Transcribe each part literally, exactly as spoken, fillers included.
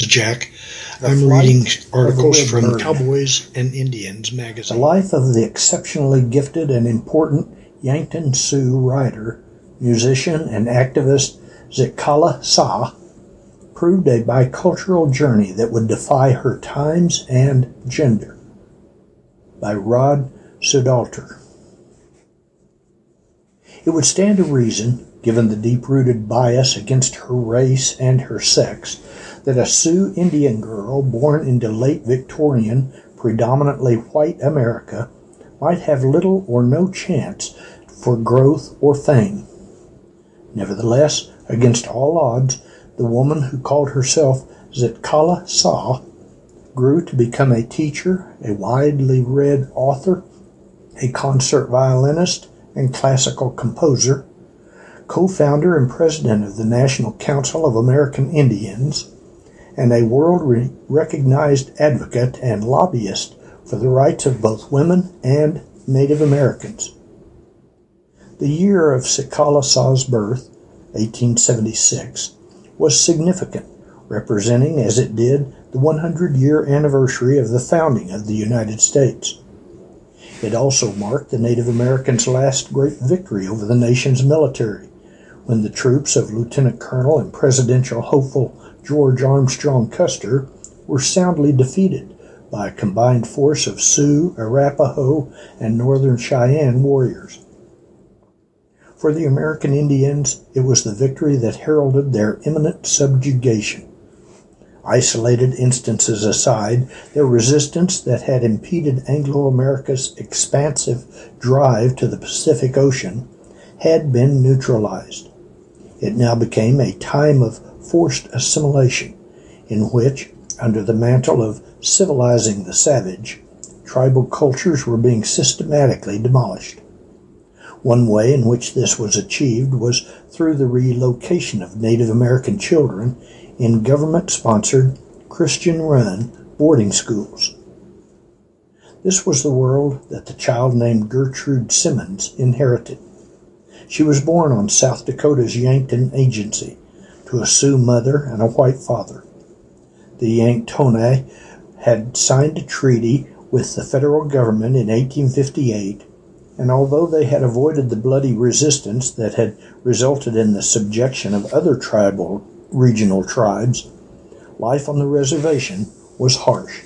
Jack. The I'm Flight reading of the articles Red from Bird. Cowboys and Indians The magazine. life of the exceptionally gifted and important Yankton Sioux writer, musician, and activist Zicala Sa proved a bicultural journey that would defy her times and gender. By Rod Sudalter. It would stand to reason, given the deep-rooted bias against her race and her sex, that a Sioux Indian girl born into late Victorian, predominantly white America might have little or no chance for growth or fame. Nevertheless, against all odds, the woman who called herself Zicala Sa grew to become a teacher, a widely read author, a concert violinist and classical composer, co-founder and president of the National Council of American Indians, and a world-recognized advocate and lobbyist for the rights of both women and Native Americans. The year of Zicala Sa's birth, eighteen seventy-six, was significant, representing, as it did, the one hundred year anniversary of the founding of the United States. It also marked the Native Americans' last great victory over the nation's military, when the troops of Lieutenant Colonel and presidential hopeful George Armstrong Custer were soundly defeated by a combined force of Sioux, Arapaho, and Northern Cheyenne warriors. For the American Indians, it was the victory that heralded their imminent subjugation. Isolated instances aside, their resistance that had impeded Anglo-America's expansive drive to the Pacific Ocean had been neutralized. It now became a time of forced assimilation, in which, under the mantle of civilizing the savage, tribal cultures were being systematically demolished. One way in which this was achieved was through the relocation of Native American children in government-sponsored, Christian-run boarding schools. This was the world that the child named Gertrude Simmons inherited. She was born on South Dakota's Yankton Agency to a Sioux mother and a white father. The Yanktonai had signed a treaty with the federal government in eighteen fifty-eight, and although they had avoided the bloody resistance that had resulted in the subjection of other tribal regional tribes, life on the reservation was harsh.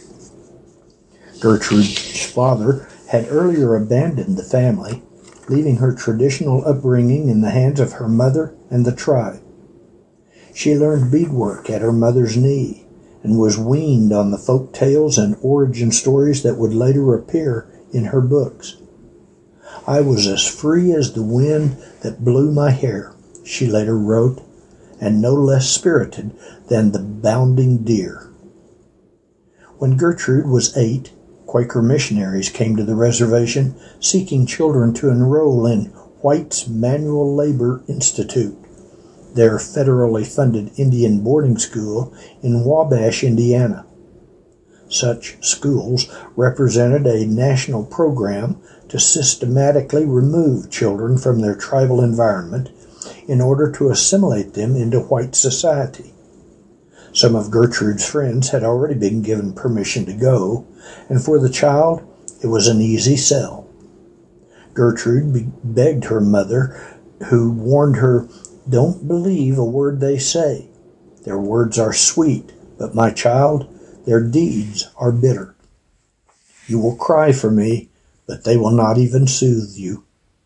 Gertrude's father had earlier abandoned the family, leaving her traditional upbringing in the hands of her mother and the tribe. She learned beadwork at her mother's knee and was weaned on the folk tales and origin stories that would later appear in her books. "I was as free as the wind that blew my hair," she later wrote, "and no less spirited than the bounding deer." When Gertrude was eight, Quaker missionaries came to the reservation seeking children to enroll in White's Manual Labor Institute, their federally funded Indian boarding school in Wabash, Indiana. Such schools represented a national program to systematically remove children from their tribal environment in order to assimilate them into white society. Some of Gertrude's friends had already been given permission to go, and for the child, it was an easy sell. Gertrude be- begged her mother, who warned her, "Don't believe a word they say. Their words are sweet, but my child, their deeds are bitter. You will cry for me, but they will not even soothe you."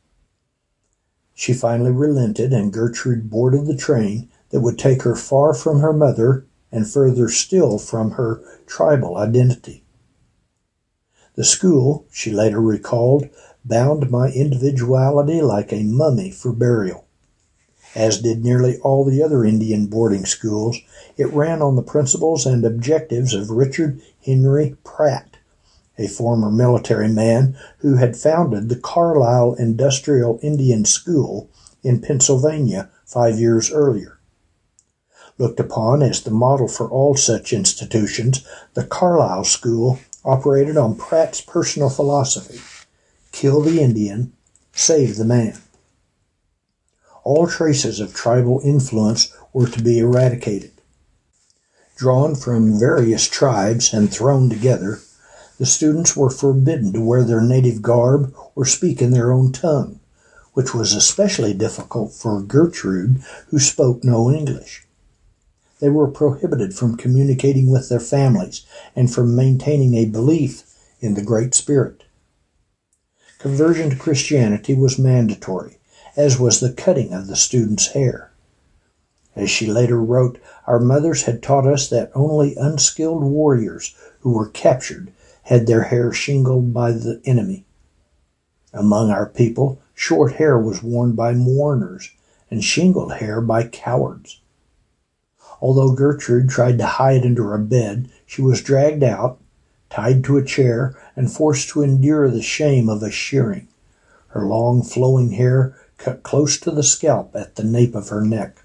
She finally relented, and Gertrude boarded the train that would take her far from her mother and further still from her tribal identity. The school, she later recalled, bound my individuality like a mummy for burial. As did nearly all the other Indian boarding schools, it ran on the principles and objectives of Richard Henry Pratt, a former military man who had founded the Carlisle Industrial Indian School in Pennsylvania five years earlier. Looked upon as the model for all such institutions, the Carlisle School operated on Pratt's personal philosophy: kill the Indian, save the man. All traces of tribal influence were to be eradicated. Drawn from various tribes and thrown together, the students were forbidden to wear their native garb or speak in their own tongue, which was especially difficult for Gertrude, who spoke no English. They were prohibited from communicating with their families and from maintaining a belief in the Great Spirit. Conversion to Christianity was mandatory, as was the cutting of the students' hair. As she later wrote, "Our mothers had taught us that only unskilled warriors who were captured had their hair shingled by the enemy. Among our people, short hair was worn by mourners and shingled hair by cowards." Although Gertrude tried to hide under a bed, she was dragged out, tied to a chair, and forced to endure the shame of a shearing, her long flowing hair cut close to the scalp at the nape of her neck.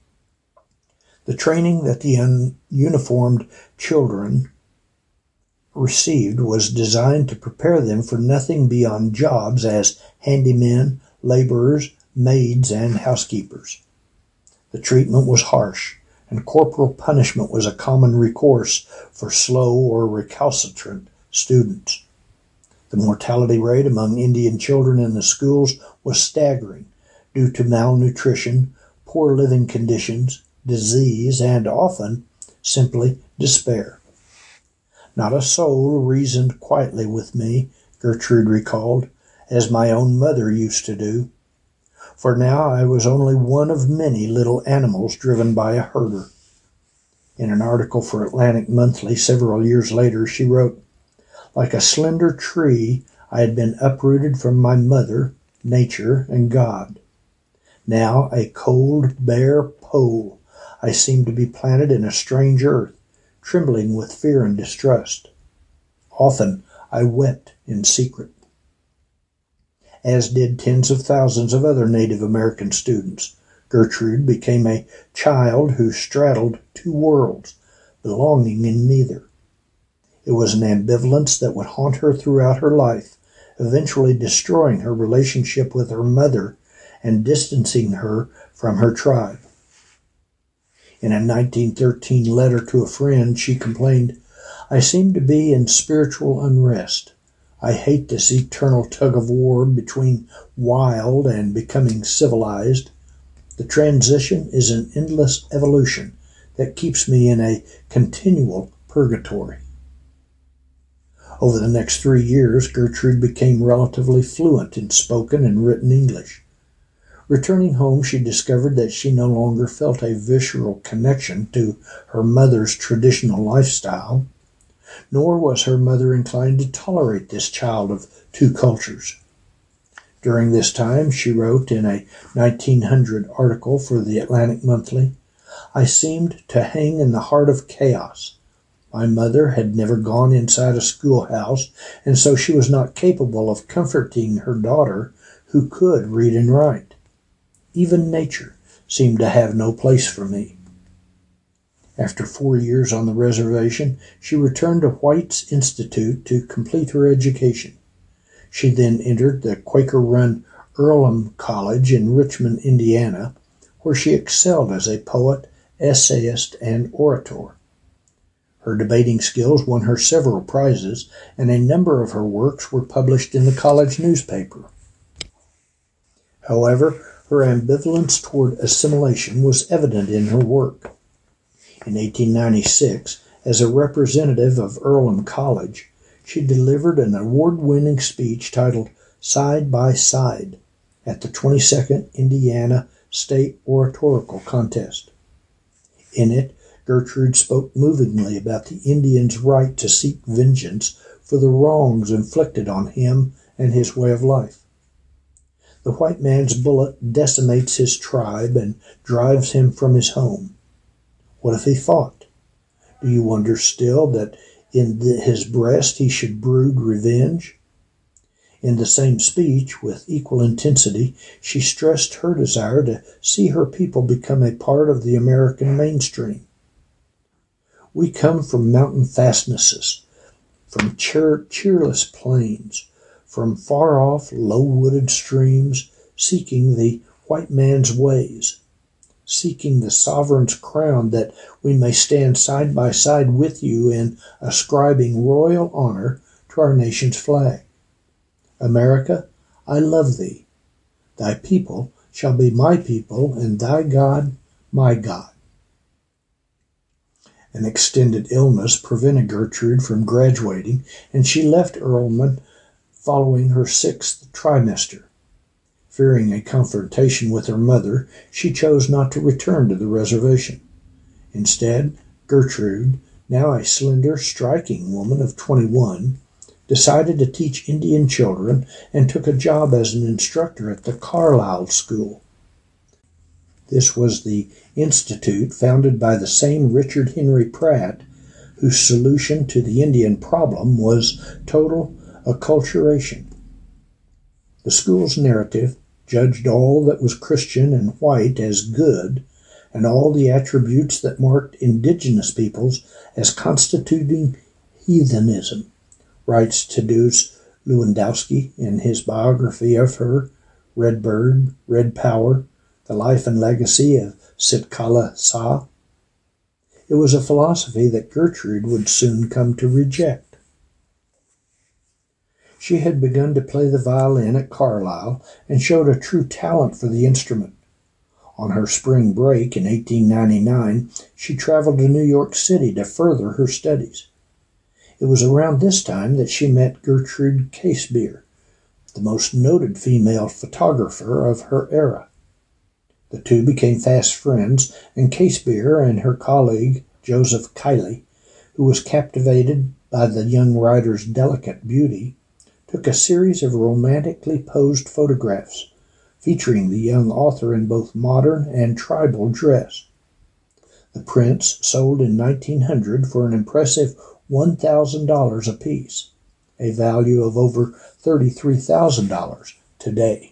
The training that the ununiformed children received was designed to prepare them for nothing beyond jobs as handymen, laborers, maids, and housekeepers. The treatment was harsh, and corporal punishment was a common recourse for slow or recalcitrant students. The mortality rate among Indian children in the schools was staggering due to malnutrition, poor living conditions, disease, and often simply despair. "Not a soul reasoned quietly with me," Gertrude recalled, "as my own mother used to do. For now I was only one of many little animals driven by a herder." In an article for Atlantic Monthly several years later, she wrote, "Like a slender tree, I had been uprooted from my mother, nature, and God. Now a cold, bare pole, I seemed to be planted in a strange earth, trembling with fear and distrust. Often I wept in secret." As did tens of thousands of other Native American students, Gertrude became a child who straddled two worlds, belonging in neither. It was an ambivalence that would haunt her throughout her life, eventually destroying her relationship with her mother and distancing her from her tribe. In a nineteen thirteen letter to a friend, she complained, "I seem to be in spiritual unrest. I hate this eternal tug-of-war between wild and becoming civilized. The transition is an endless evolution that keeps me in a continual purgatory." Over the next three years, Gertrude became relatively fluent in spoken and written English. Returning home, she discovered that she no longer felt a visceral connection to her mother's traditional lifestyle, nor was her mother inclined to tolerate this child of two cultures. During this time, she wrote in a nineteen hundred article for the Atlantic Monthly, "I seemed to hang in the heart of chaos. My mother had never gone inside a schoolhouse, and so she was not capable of comforting her daughter who could read and write. Even nature seemed to have no place for me." After four years on the reservation, she returned to White's Institute to complete her education. She then entered the Quaker-run Earlham College in Richmond, Indiana, where she excelled as a poet, essayist, and orator. Her debating skills won her several prizes, and a number of her works were published in the college newspaper. However, her ambivalence toward assimilation was evident in her work. In eighteen ninety-six, as a representative of Earlham College, she delivered an award-winning speech titled "Side by Side" at the twenty-second Indiana State Oratorical Contest. In it, Gertrude spoke movingly about the Indian's right to seek vengeance for the wrongs inflicted on him and his way of life. The white man's bullet decimates his tribe and drives him from his home. What if he fought? Do you wonder still that in the, his breast he should brood revenge? In the same speech, with equal intensity, she stressed her desire to see her people become a part of the American mainstream. "We come from mountain fastnesses, from cheer- cheerless plains, from far-off, low-wooded streams, seeking the white man's ways. seeking the sovereign's crown, that we may stand side by side with you in ascribing royal honor to our nation's flag. America, I love thee. Thy people shall be my people, and thy God my God. An extended illness prevented Gertrude from graduating, and she left Earlham following her sixth trimester. Fearing a confrontation with her mother, she chose not to return to the reservation. Instead, Gertrude, now a slender, striking woman of twenty-one, decided to teach Indian children and took a job as an instructor at the Carlisle School. This was the institute founded by the same Richard Henry Pratt, whose solution to the Indian problem was total acculturation. The school's narrative judged all that was Christian and white as good, and all the attributes that marked indigenous peoples as constituting heathenism, writes Tadeusz Lewandowski in his biography of her, Red Bird, Red Power, The Life and Legacy of Sitkala Sa. It was a philosophy that Gertrude would soon come to reject. She had begun to play the violin at Carlisle and showed a true talent for the instrument. On her spring break in eighteen ninety-nine, she traveled to New York City to further her studies. It was around this time that she met Gertrude Casebeer, the most noted female photographer of her era. The two became fast friends, and Casebeer and her colleague, Joseph Kiley, who was captivated by the young writer's delicate beauty, took a series of romantically posed photographs featuring the young author in both modern and tribal dress. The prints sold in nineteen hundred for an impressive one thousand dollars apiece, a value of over thirty-three thousand dollars today.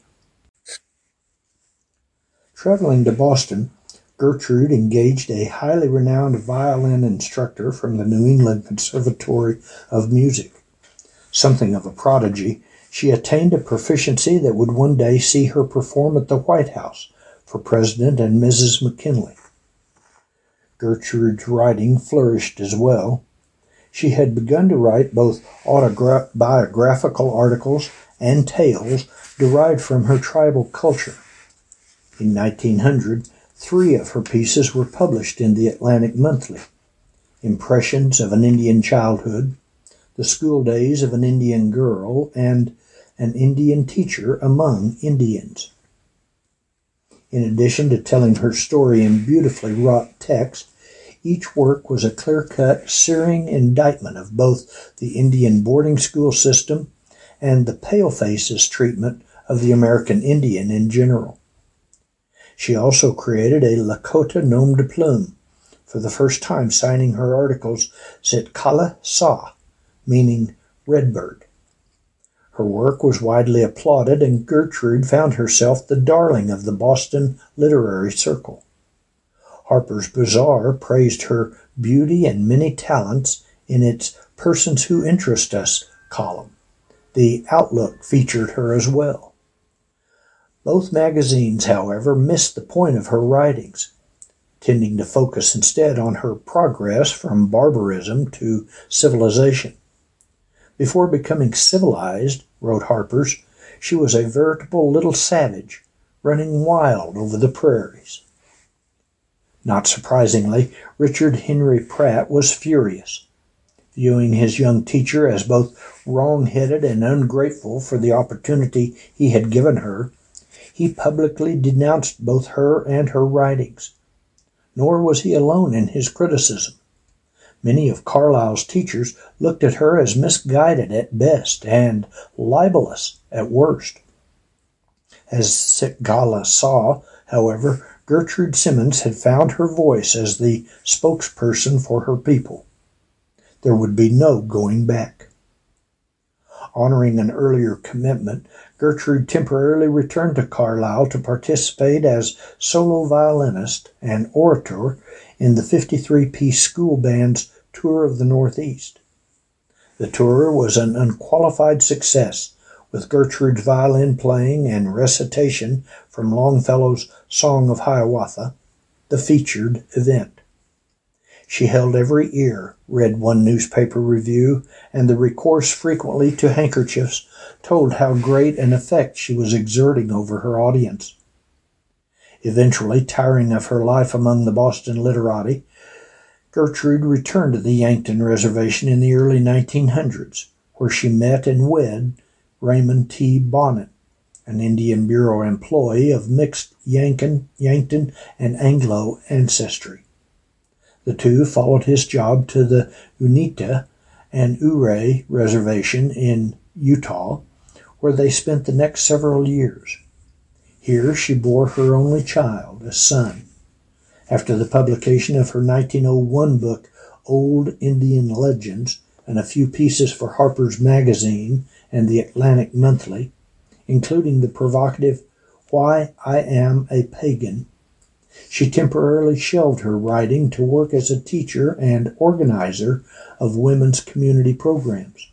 Traveling to Boston, Gertrude engaged a highly renowned violin instructor from the New England Conservatory of Music. Something of a prodigy, she attained a proficiency that would one day see her perform at the White House for President and Missus McKinley. Gertrude's writing flourished as well. She had begun to write both autobiographical articles and tales derived from her tribal culture. In nineteen hundred, three of her pieces were published in the Atlantic Monthly: Impressions of an Indian Childhood, The School Days of an Indian Girl, and An Indian Teacher Among Indians. In addition to telling her story in beautifully wrought text, each work was a clear-cut, searing indictment of both the Indian boarding school system and the palefaces' treatment of the American Indian in general. She also created a Lakota nom de plume, for the first time signing her articles Sitkala Sa, meaning Redbird. Her work was widely applauded, and Gertrude found herself the darling of the Boston literary circle. Harper's Bazaar praised her beauty and many talents in its Persons Who Interest Us column. The Outlook featured her as well. Both magazines, however, missed the point of her writings, tending to focus instead on her progress from barbarism to civilization. Before becoming civilized, wrote Harper's, she was a veritable little savage, running wild over the prairies. Not surprisingly, Richard Henry Pratt was furious. Viewing his young teacher as both wrong-headed and ungrateful for the opportunity he had given her, he publicly denounced both her and her writings. Nor was he alone in his criticism. Many of Carlisle's teachers looked at her as misguided at best and libelous at worst. As Sitkala Sa, however, Gertrude Simmons had found her voice as the spokesperson for her people. There would be no going back. Honoring an earlier commitment, Gertrude temporarily returned to Carlisle to participate as solo violinist and orator in the fifty-three piece school band's Tour of the Northeast. The tour was an unqualified success, with Gertrude's violin playing and recitation from Longfellow's Song of Hiawatha, the featured event. She held every ear, read one newspaper review, and the recourse frequently to handkerchiefs told how great an effect she was exerting over her audience. Eventually, tiring of her life among the Boston literati, Gertrude returned to the Yankton Reservation in the early nineteen hundreds, where she met and wed Raymond T. Bonnet, an Indian Bureau employee of mixed Yankin, Yankton and Anglo ancestry. The two followed his job to the Uinta and Ouray Reservation in Utah, where they spent the next several years. Here she bore her only child, a son. After the publication of her nineteen oh one book, Old Indian Legends, and a few pieces for Harper's Magazine and the Atlantic Monthly, including the provocative Why I Am a Pagan, she temporarily shelved her writing to work as a teacher and organizer of women's community programs.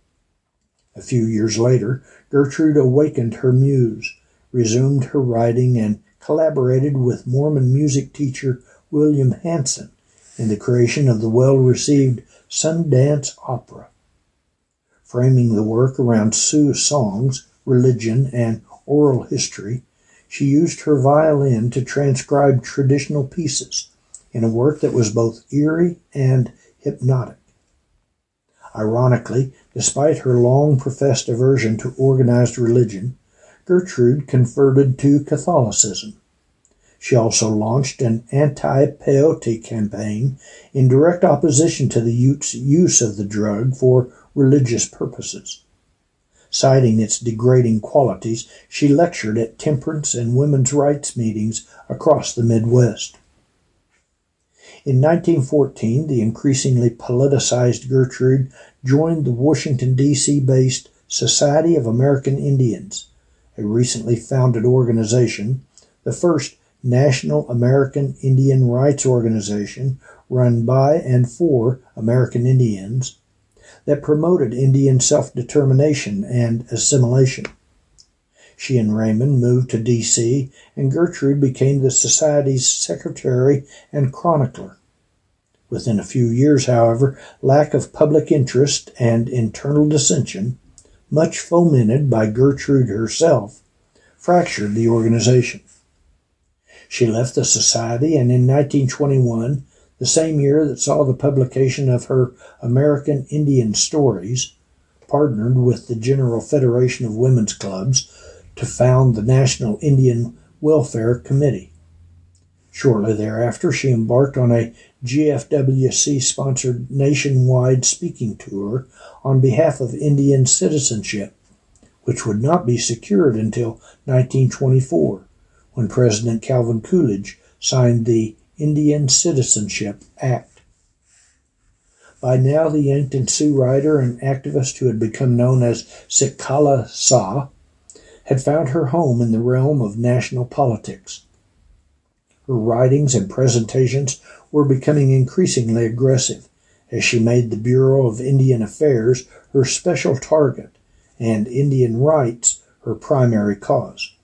A few years later, Gertrude awakened her muse, resumed her writing, and collaborated with Mormon music teacher William Hanson in the creation of the well-received Sundance Opera. Framing the work around Sioux songs, religion, and oral history, she used her violin to transcribe traditional pieces in a work that was both eerie and hypnotic. Ironically, despite her long-professed aversion to organized religion, Gertrude converted to Catholicism. She also launched an anti-peyote campaign in direct opposition to the use of the drug for religious purposes. Citing its degrading qualities, she lectured at temperance and women's rights meetings across the Midwest. In nineteen fourteen, the increasingly politicized Gertrude joined the Washington, D C based Society of American Indians, a recently founded organization, the first National American Indian Rights Organization run by and for American Indians, that promoted Indian self-determination and assimilation. She and Raymond moved to D C, and Gertrude became the Society's secretary and chronicler. Within a few years, however, lack of public interest and internal dissension, much fomented by Gertrude herself, fractured the organization. She left the Society, and in nineteen twenty-one, the same year that saw the publication of her American Indian Stories, partnered with the General Federation of Women's Clubs to found the National Indian Welfare Committee. Shortly thereafter, she embarked on a G F W C-sponsored nationwide speaking tour on behalf of Indian citizenship, which would not be secured until nineteen twenty-four, when President Calvin Coolidge signed the Indian Citizenship Act. By now, the Yankton Sioux writer and activist who had become known as Sikala Sa had found her home in the realm of national politics. Her writings and presentations were becoming increasingly aggressive as she made the Bureau of Indian Affairs her special target and Indian rights her primary cause.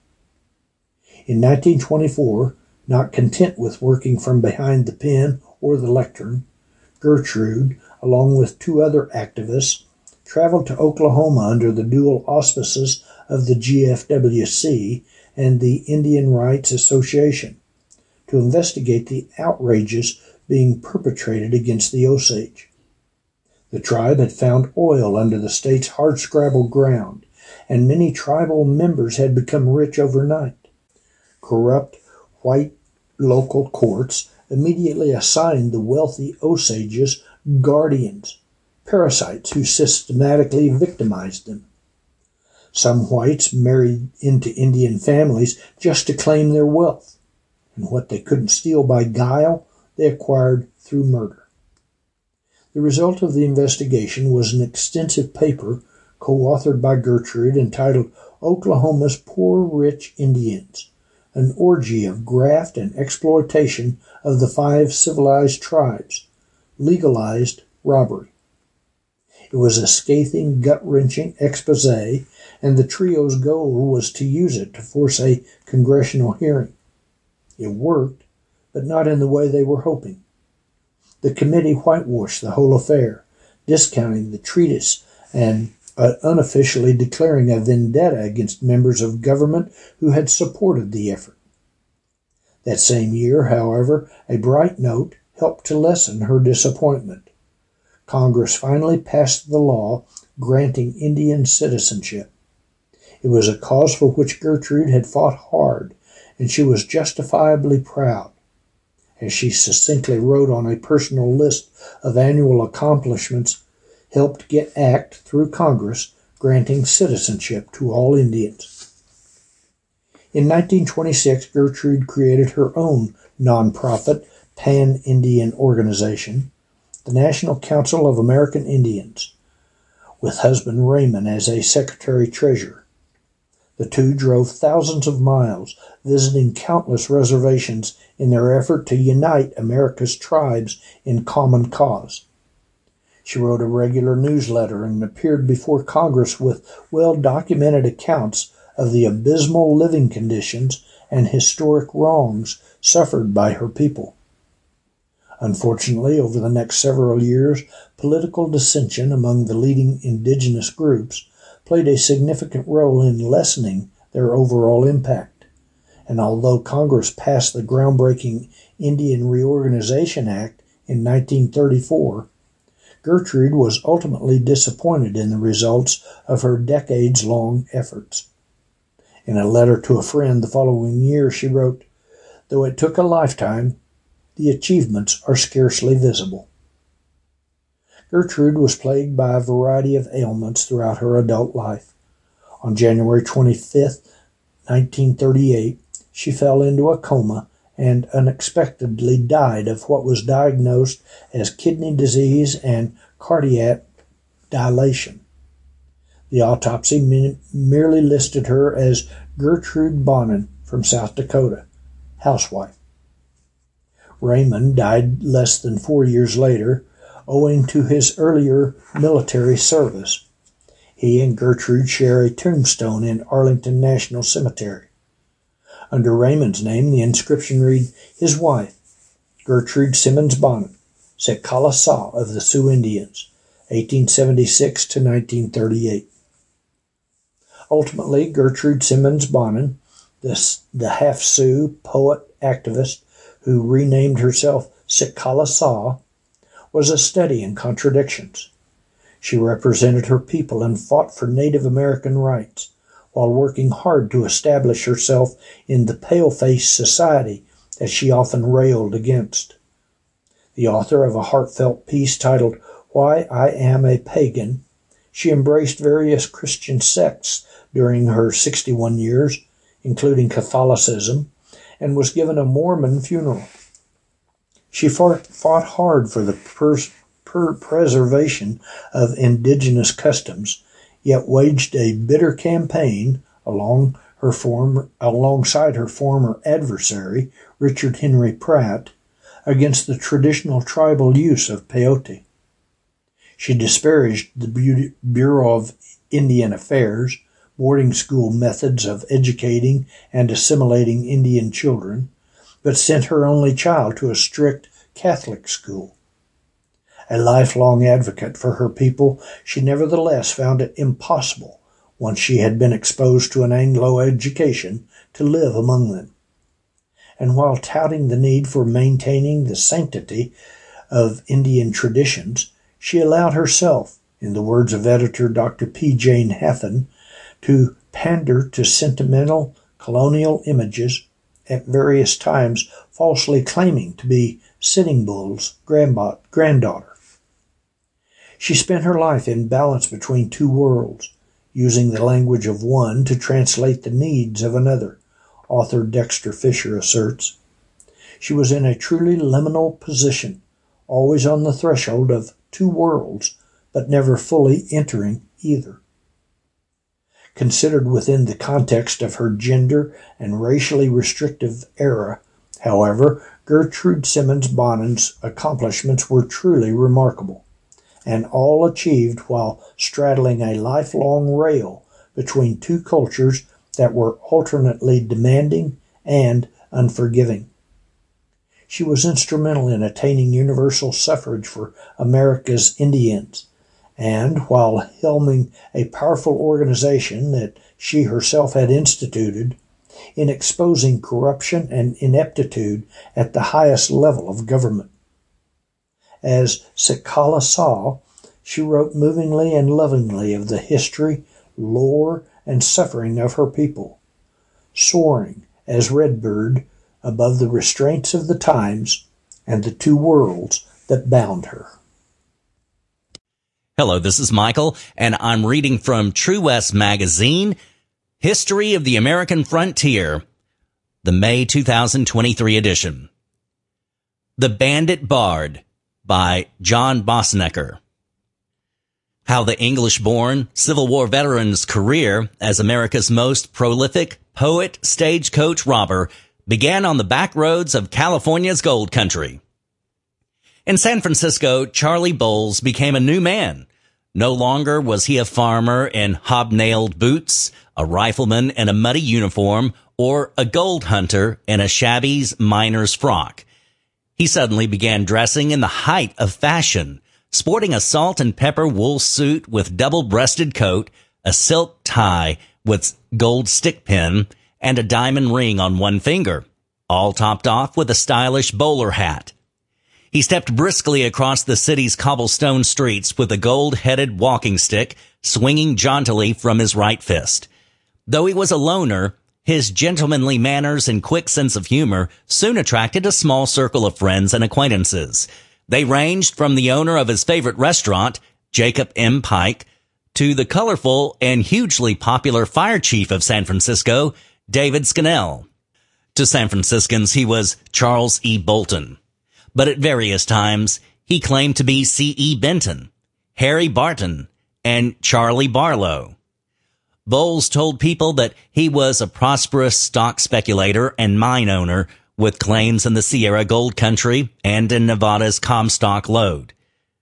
In nineteen twenty-four, not content with working from behind the pen or the lectern, Gertrude, along with two other activists, traveled to Oklahoma under the dual auspices of the G F W C and the Indian Rights Association to investigate the outrages being perpetrated against the Osage. The tribe had found oil under the state's hardscrabble ground, and many tribal members had become rich overnight. Corrupt white local courts immediately assigned the wealthy Osages guardians, parasites who systematically victimized them. Some whites married into Indian families just to claim their wealth, and what they couldn't steal by guile, they acquired through murder. The result of the investigation was an extensive paper co-authored by Gertrude entitled Oklahoma's Poor Rich Indians, an orgy of graft and exploitation of the five civilized tribes, legalized robbery. It was a scathing, gut-wrenching expose, and the trio's goal was to use it to force a congressional hearing. It worked, but not in the way they were hoping. The committee whitewashed the whole affair, discounting the treatise and uh, unofficially declaring a vendetta against members of government who had supported the effort. That same year, however, a bright note helped to lessen her disappointment. Congress finally passed the law granting Indian citizenship. It was a cause for which Gertrude had fought hard, and she was justifiably proud. As she succinctly wrote on a personal list of annual accomplishments, helped get Act through Congress granting citizenship to all Indians. In nineteen twenty-six, Gertrude created her own nonprofit pan-Indian organization, the National Council of American Indians, with husband Raymond as a secretary-treasurer. The two drove thousands of miles, visiting countless reservations in their effort to unite America's tribes in common cause. She wrote a regular newsletter and appeared before Congress with well-documented accounts of the abysmal living conditions and historic wrongs suffered by her people. Unfortunately, over the next several years, political dissension among the leading indigenous groups played a significant role in lessening their overall impact. And although Congress passed the groundbreaking Indian Reorganization Act in nineteen thirty-four, Gertrude was ultimately disappointed in the results of her decades-long efforts. In a letter to a friend the following year, she wrote, "Though it took a lifetime, the achievements are scarcely visible." Gertrude was plagued by a variety of ailments throughout her adult life. On January twenty-fifth, nineteen thirty-eight, she fell into a coma and unexpectedly died of what was diagnosed as kidney disease and cardiac dilation. The autopsy merely listed her as Gertrude Bonin from South Dakota, housewife. Raymond died less than four years later, owing to his earlier military service. He and Gertrude share a tombstone in Arlington National Cemetery. Under Raymond's name, the inscription read, "His wife, Gertrude Simmons Bonin, Sekala Sa of the Sioux Indians, eighteen seventy-six to nineteen thirty-eight. Ultimately, Gertrude Simmons Bonin, the, the half-Sioux poet-activist who renamed herself Sekala Sa, was a study in contradictions. She represented her people and fought for Native American rights, while working hard to establish herself in the pale-face society that she often railed against. The author of a heartfelt piece titled "Why I Am a Pagan," she embraced various Christian sects during her sixty-one years, including Catholicism, and was given a Mormon funeral. She fought, fought hard for the pers- per- preservation of indigenous customs, yet waged a bitter campaign along her former, alongside her former adversary, Richard Henry Pratt, against the traditional tribal use of peyote. She disparaged the Bureau of Indian Affairs, boarding school methods of educating and assimilating Indian children, but sent her only child to a strict Catholic school. A lifelong advocate for her people, she nevertheless found it impossible, once she had been exposed to an Anglo education, to live among them. And while touting the need for maintaining the sanctity of Indian traditions, she allowed herself, in the words of editor Doctor P. Jane Haffen, to pander to sentimental colonial images, at various times falsely claiming to be Sitting Bull's granddaughter. She spent her life in balance between two worlds, using the language of one to translate the needs of another, author Dexter Fisher asserts. She was in a truly liminal position, always on the threshold of two worlds, but never fully entering either. Considered within the context of her gender and racially restrictive era, however, Gertrude Simmons Bonin's accomplishments were truly remarkable, and all achieved while straddling a lifelong rail between two cultures that were alternately demanding and unforgiving. she was instrumental in attaining universal suffrage for America's Indians, and while helming a powerful organization that she herself had instituted, in exposing corruption and ineptitude at the highest level of government. As Sakala saw, she wrote movingly and lovingly of the history, lore, and suffering of her people, soaring as Redbird above the restraints of the times and the two worlds that bound her. Hello, this is Michael, and I'm reading from True West Magazine, History of the American Frontier, the May two thousand twenty-three edition. The Bandit Bard by John Bossnecker. How the English-born Civil War veteran's career as America's most prolific poet, stagecoach robber began on the back roads of California's gold country. In San Francisco, Charlie Bowles became a new man. No longer was he a farmer in hobnailed boots, a rifleman in a muddy uniform, or a gold hunter in a shabby miner's frock. He suddenly began dressing in the height of fashion, sporting a salt and pepper wool suit with double-breasted coat, a silk tie with gold stick pin, and a diamond ring on one finger, all topped off with a stylish bowler hat. He stepped briskly across the city's cobblestone streets with a gold-headed walking stick swinging jauntily from his right fist. Though he was a loner, his gentlemanly manners and quick sense of humor soon attracted a small circle of friends and acquaintances. They ranged from the owner of his favorite restaurant, Jacob M. Pike, to the colorful and hugely popular fire chief of San Francisco, David Scannell. To San Franciscans, he was Charles E. Bolton. But at various times, he claimed to be C E. Benton, Harry Barton, and Charlie Barlow. Bowles told people that he was a prosperous stock speculator and mine owner with claims in the Sierra Gold Country and in Nevada's Comstock Lode.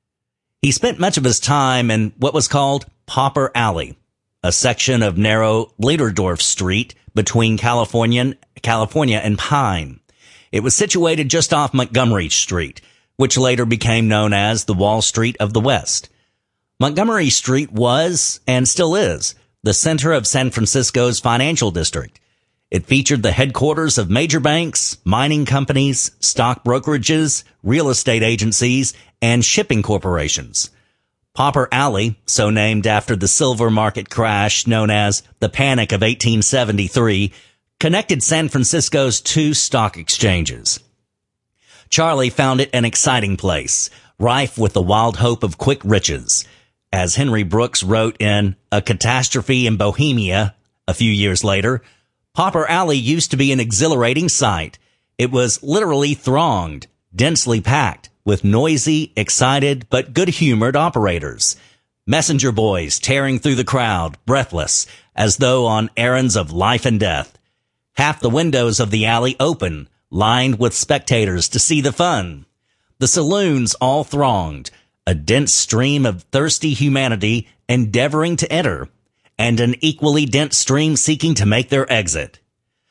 He spent much of his time in what was called Pauper Alley, a section of narrow Leiderdorff Street between California, California and Pine. It was situated just off Montgomery Street, which later became known as the Wall Street of the West. Montgomery Street was, and still is, the center of San Francisco's financial district. It featured the headquarters of major banks, mining companies, stock brokerages, real estate agencies, and shipping corporations. Pauper Alley, so named after the silver market crash known as the Panic of eighteen seventy-three, connected San Francisco's two stock exchanges. Charlie found it an exciting place, rife with the wild hope of quick riches. As Henry Brooks wrote in A Catastrophe in Bohemia a few years later, Pauper Alley used to be an exhilarating sight. It was literally thronged, densely packed, with noisy, excited, but good-humored operators. Messenger boys tearing through the crowd, breathless, as though on errands of life and death. Half the windows of the alley open, lined with spectators to see the fun. The saloons all thronged, a dense stream of thirsty humanity endeavoring to enter, and an equally dense stream seeking to make their exit.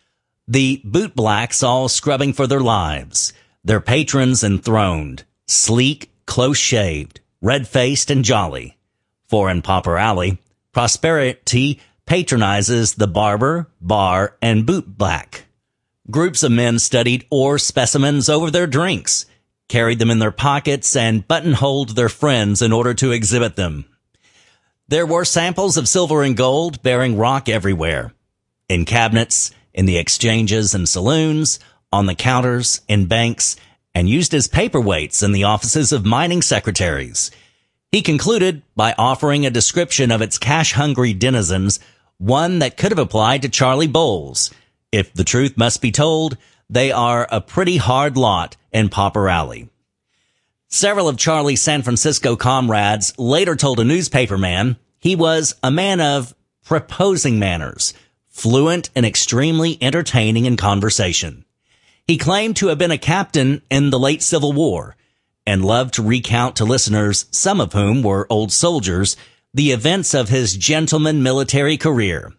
The bootblacks all scrubbing for their lives, their patrons enthroned, sleek, close-shaved, red-faced, and jolly. For in Pauper Alley, prosperity patronizes the barber, bar, and bootblack. Groups of men studied ore specimens over their drinks, carried them in their pockets, and buttonholed their friends in order to exhibit them. There were samples of silver and gold bearing rock everywhere. In cabinets, in the exchanges and saloons, on the counters, in banks, and used as paperweights in the offices of mining secretaries. He concluded by offering a description of its cash-hungry denizens, one that could have applied to Charlie Bowles. If the truth must be told, they are a pretty hard lot in Pauper Alley. Several of Charlie's San Francisco comrades later told a newspaperman he was a man of proposing manners, fluent and extremely entertaining in conversation. He claimed to have been a captain in the late Civil War and loved to recount to listeners, some of whom were old soldiers, the events of his gentleman military career.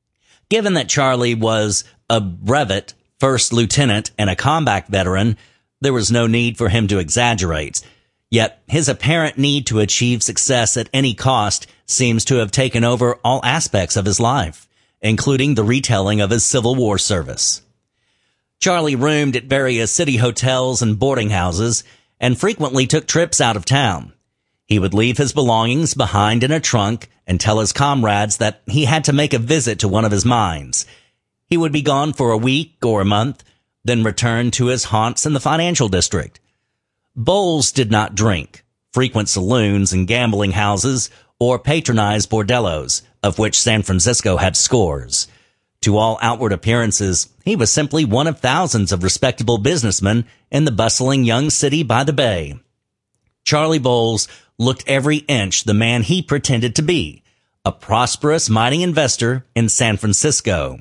Given that Charlie was a brevet first lieutenant and a combat veteran, There was no need for him to exaggerate. Yet his apparent need to achieve success at any cost seems to have taken over all aspects of his life, including the retelling of his Civil War service. Charlie roomed at various city hotels and boarding houses and frequently took trips out of town. He would leave his belongings behind in a trunk and tell his comrades that he had to make a visit to one of his mines. He would be gone for a week or a month, then return to his haunts in the financial district. Bowles did not drink, frequent saloons and gambling houses, or patronize bordellos, of which San Francisco had scores. To all outward appearances, he was simply one of thousands of respectable businessmen in the bustling young city by the bay. Charlie Bowles looked every inch the man he pretended to be, a prosperous mining investor in San Francisco.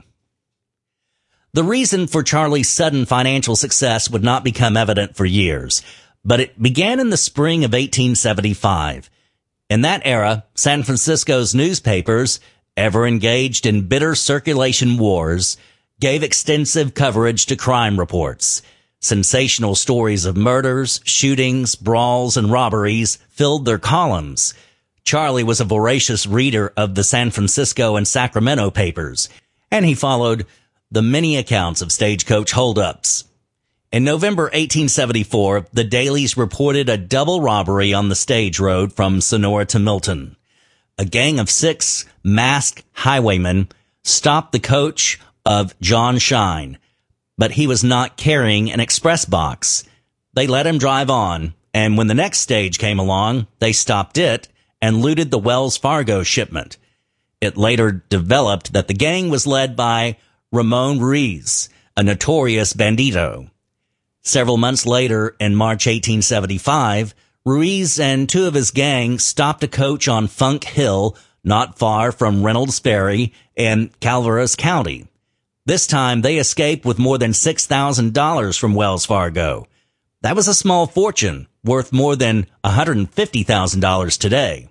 The reason for Charlie's sudden financial success would not become evident for years, but it began in the spring of eighteen seventy-five. In that era, San Francisco's newspapers, ever engaged in bitter circulation wars, gave extensive coverage to crime reports. Sensational stories of murders, shootings, brawls, and robberies filled their columns. Charlie was a voracious reader of the San Francisco and Sacramento papers, and he followed the many accounts of stagecoach holdups. In November eighteen seventy-four, the dailies reported a double robbery on the stage road from Sonora to Milton. A gang of six masked highwaymen stopped the coach of John Shine, but he was not carrying an express box. They let him drive on, and when the next stage came along, they stopped it and looted the Wells Fargo shipment. It later developed that the gang was led by Ramon Ruiz, a notorious bandito. Several months later, in March eighteen seventy-five, Ruiz and two of his gang stopped a coach on Funk Hill, not far from Reynolds Ferry in Calaveras County. This time, they escaped with more than six thousand dollars from Wells Fargo. That was a small fortune, worth more than one hundred fifty thousand dollars today.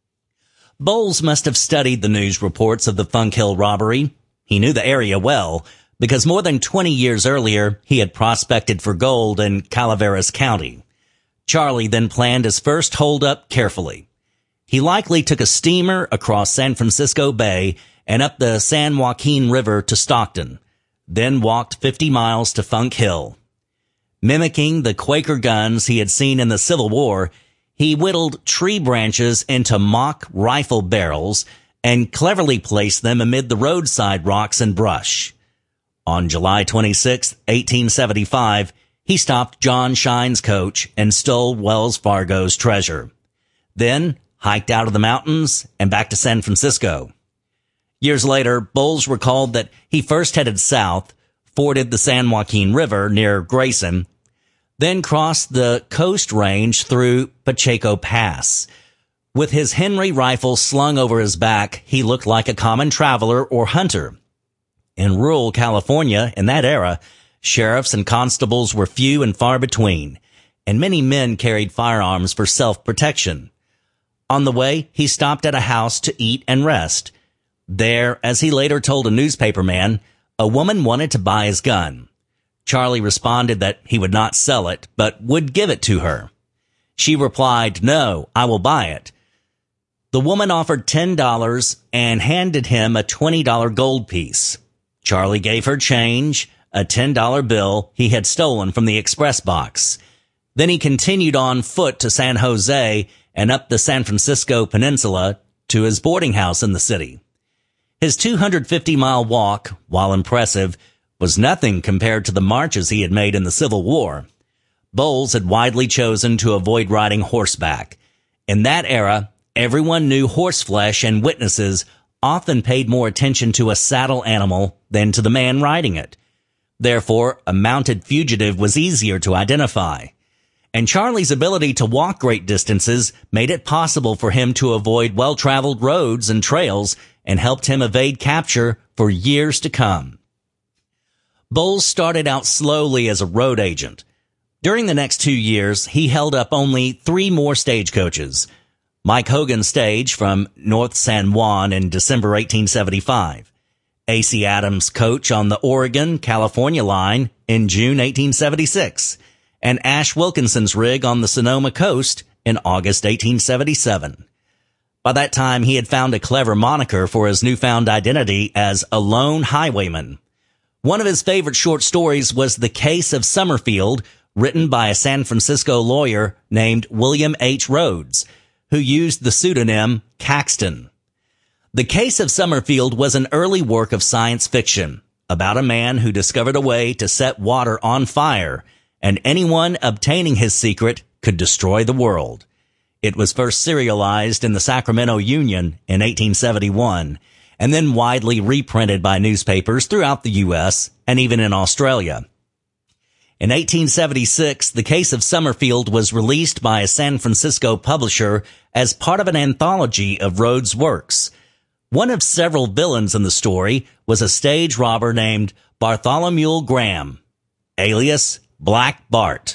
Bowles must have studied the news reports of the Funk Hill robbery. He knew the area well, because more than twenty years earlier, he had prospected for gold in Calaveras County. Charlie then planned his first holdup carefully. He likely took a steamer across San Francisco Bay and up the San Joaquin River to Stockton, then walked fifty miles to Funk Hill. Mimicking the Quaker guns he had seen in the Civil War, he whittled tree branches into mock rifle barrels and cleverly placed them amid the roadside rocks and brush. On July twenty-sixth, eighteen seventy-five, he stopped John Shine's coach and stole Wells Fargo's treasure. Then hiked out of the mountains and back to San Francisco. Years later, Bowles recalled that he first headed south, forded the San Joaquin River near Grayson, then crossed the Coast Range through Pacheco Pass. With his Henry rifle slung over his back, he looked like a common traveler or hunter. In rural California, in that era, sheriffs and constables were few and far between, and many men carried firearms for self-protection. On the way, he stopped at a house to eat and rest. There, as he later told a newspaperman, a woman wanted to buy his gun. Charlie responded that he would not sell it, but would give it to her. She replied, "No, I will buy it." The woman offered ten dollars and handed him a twenty dollar gold piece. Charlie gave her change, a ten dollar bill he had stolen from the express box. Then he continued on foot to San Jose and up the San Francisco Peninsula to his boarding house in the city. His two hundred fifty mile walk, while impressive, was nothing compared to the marches he had made in the Civil War. Bowles had widely chosen to avoid riding horseback. In that era, everyone knew horseflesh, and witnesses often paid more attention to a saddle animal than to the man riding it. Therefore, a mounted fugitive was easier to identify. And Charlie's ability to walk great distances made it possible for him to avoid well-traveled roads and trails and helped him evade capture for years to come. Bowles started out slowly as a road agent. During the next two years, he held up only three more stagecoaches. Mike Hogan's stage from North San Juan in December eighteen seventy-five. A C Adams' coach on the Oregon-California line in June eighteen seventy-six. and Ash Wilkinson's rig on the Sonoma coast in August eighteen seventy-seven. By that time, he had found a clever moniker for his newfound identity as a lone highwayman. One of his favorite short stories was The Case of Summerfield, written by a San Francisco lawyer named William H. Rhodes, who used the pseudonym Caxton. The Case of Summerfield was an early work of science fiction about a man who discovered a way to set water on fire, and anyone obtaining his secret could destroy the world. It was first serialized in the Sacramento Union in eighteen seventy-one, and then widely reprinted by newspapers throughout the U S and even in Australia. In eighteen seventy-six, The Case of Summerfield was released by a San Francisco publisher as part of an anthology of Rhodes' works. One of several villains in the story was a stage robber named Bartholomew Graham, alias Black Bart.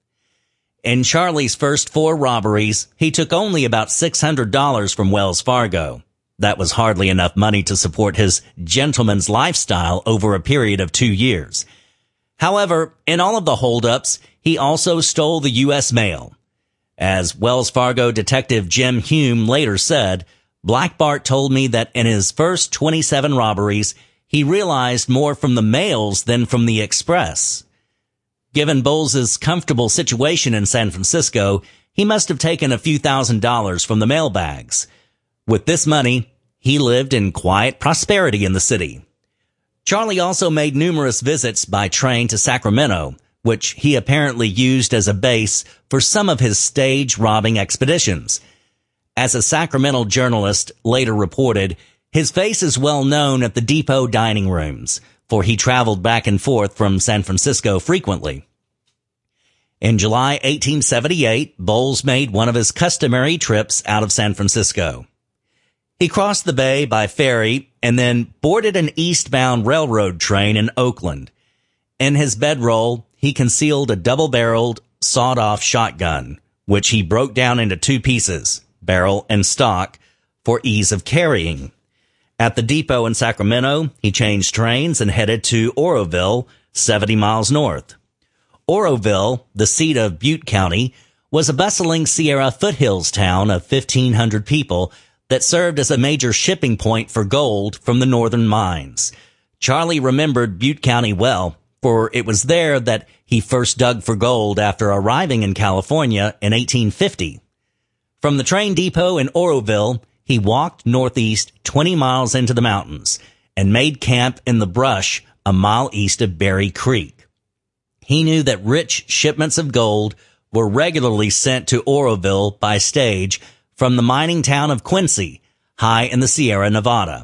In Charlie's first four robberies, he took only about six hundred dollars from Wells Fargo. That was hardly enough money to support his gentleman's lifestyle over a period of two years. However, in all of the holdups, he also stole the U S mail. As Wells Fargo detective Jim Hume later said, Black Bart told me that in his first twenty-seven robberies, he realized more from the mails than from the express. Given Bowles' comfortable situation in San Francisco, he must have taken a few thousand dollars from the mailbags. With this money, he lived in quiet prosperity in the city. Charlie also made numerous visits by train to Sacramento, which he apparently used as a base for some of his stage robbing expeditions. As a Sacramento journalist later reported, his face is well known at the depot dining rooms, for he traveled back and forth from San Francisco frequently. In July eighteen seventy-eight, Bowles made one of his customary trips out of San Francisco. He crossed the bay by ferry and then boarded an eastbound railroad train in Oakland. In his bedroll, he concealed a double-barreled, sawed-off shotgun, which he broke down into two pieces, barrel and stock, for ease of carrying. At the depot in Sacramento, he changed trains and headed to Oroville, seventy miles north. Oroville, the seat of Butte County, was a bustling Sierra foothills town of fifteen hundred people that served as a major shipping point for gold from the northern mines. Charlie remembered Butte County well, for it was there that he first dug for gold after arriving in California in eighteen fifty. From the train depot in Oroville, he walked northeast twenty miles into the mountains and made camp in the brush a mile east of Berry Creek. He knew that rich shipments of gold were regularly sent to Oroville by stage from the mining town of Quincy, high in the Sierra Nevada.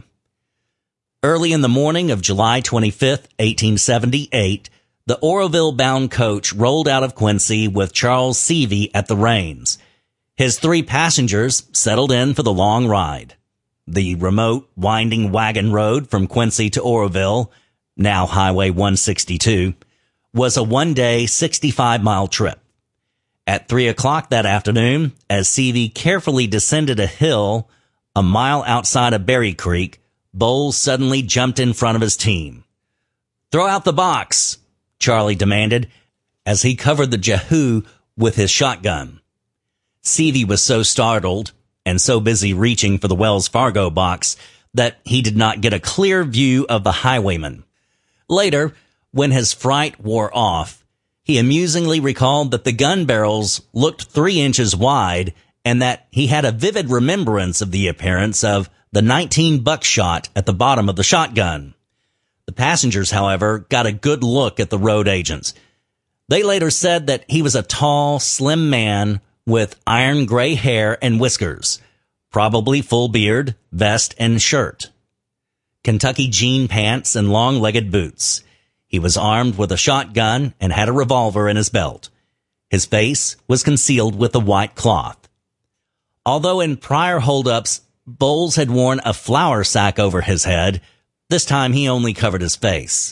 Early in the morning of July twenty-fifth, eighteen seventy-eight, the Oroville-bound coach rolled out of Quincy with Charles Seavey at the reins. His three passengers settled in for the long ride. The remote, winding wagon road from Quincy to Oroville, now Highway one sixty-two, was a one-day, sixty-five mile trip. At three o'clock that afternoon, as Seavey carefully descended a hill a mile outside of Berry Creek, Bowles suddenly jumped in front of his team. "Throw out the box," Charlie demanded, as he covered the Jehu with his shotgun. Seavey was so startled and so busy reaching for the Wells Fargo box that he did not get a clear view of the highwayman. Later, when his fright wore off, he amusingly recalled that the gun barrels looked three inches wide and that he had a vivid remembrance of the appearance of the nineteen buckshot at the bottom of the shotgun. The passengers, however, got a good look at the road agents. They later said that he was a tall, slim man with iron gray hair and whiskers, probably full beard, vest, and shirt, Kentucky jean pants, and long-legged boots. He was armed with a shotgun and had a revolver in his belt. His face was concealed with a white cloth. Although in prior holdups, Bowles had worn a flour sack over his head, this time he only covered his face.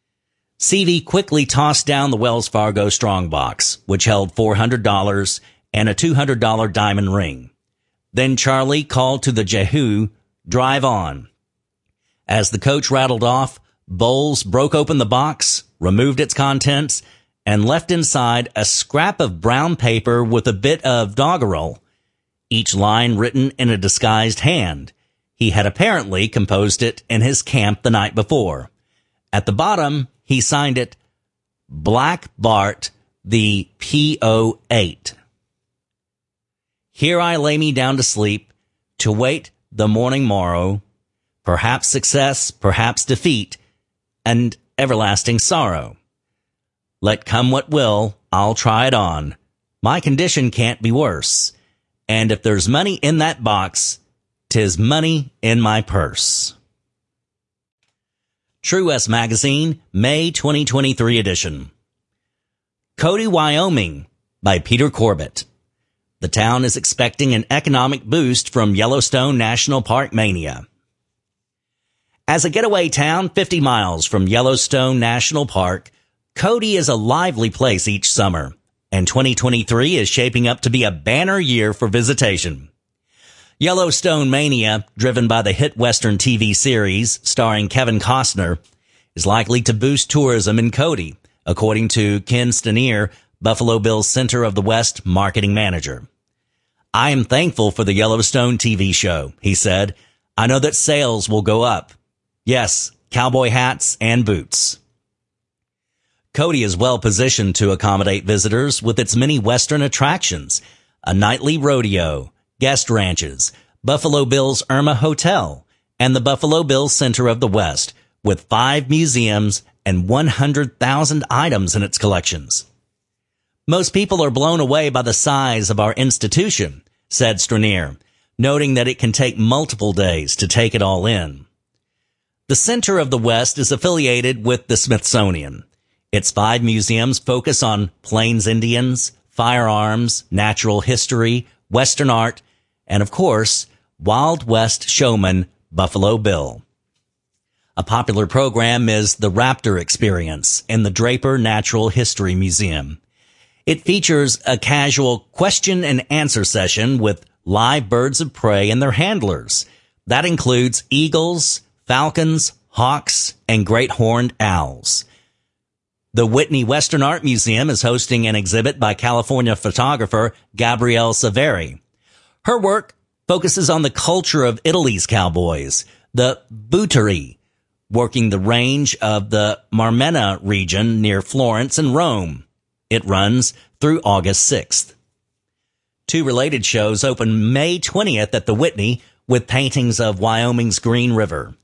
Seavey quickly tossed down the Wells Fargo strongbox, which held four hundred dollars and a two hundred dollars diamond ring. Then Charlie called to the Jehu, "Drive on." As the coach rattled off, Bowles broke open the box, removed its contents, and left inside a scrap of brown paper with a bit of doggerel, each line written in a disguised hand. He had apparently composed it in his camp the night before. At the bottom, he signed it Black Bart, the P O eight. Here I lay me down to sleep, to wait the morning morrow, perhaps success, perhaps defeat, and everlasting sorrow. Let come what will, I'll try it on. My condition can't be worse. And if there's money in that box, 'tis money in my purse. True West Magazine, May twenty twenty-three edition. Cody, Wyoming, by Peter Corbett. The town is expecting an economic boost from Yellowstone National Park mania. As a getaway town fifty miles from Yellowstone National Park, Cody is a lively place each summer, and twenty twenty-three is shaping up to be a banner year for visitation. Yellowstone mania, driven by the hit Western T V series starring Kevin Costner, is likely to boost tourism in Cody, according to Ken Stanier, Buffalo Bills Center of the West marketing manager. I am thankful for the Yellowstone T V show, he said. I know that sales will go up. Yes, cowboy hats and boots. Cody is well positioned to accommodate visitors with its many Western attractions, a nightly rodeo, guest ranches, Buffalo Bills Irma Hotel, and the Buffalo Bills Center of the West, with five museums and one hundred thousand items in its collections. Most people are blown away by the size of our institution, said Stranier, noting that it can take multiple days to take it all in. The Center of the West is affiliated with the Smithsonian. Its five museums focus on Plains Indians, firearms, natural history, Western art, and of course, Wild West showman Buffalo Bill. A popular program is the Raptor Experience in the Draper Natural History Museum. It features a casual question and answer session with live birds of prey and their handlers. That includes eagles, falcons, hawks, and great horned owls. The Whitney Western Art Museum is hosting an exhibit by California photographer Gabrielle Saveri. Her work focuses on the culture of Italy's cowboys, the Buteri, working the range of the Marmena region near Florence and Rome. It runs through August sixth. Two related shows open May twentieth at the Whitney with paintings of Wyoming's Green River.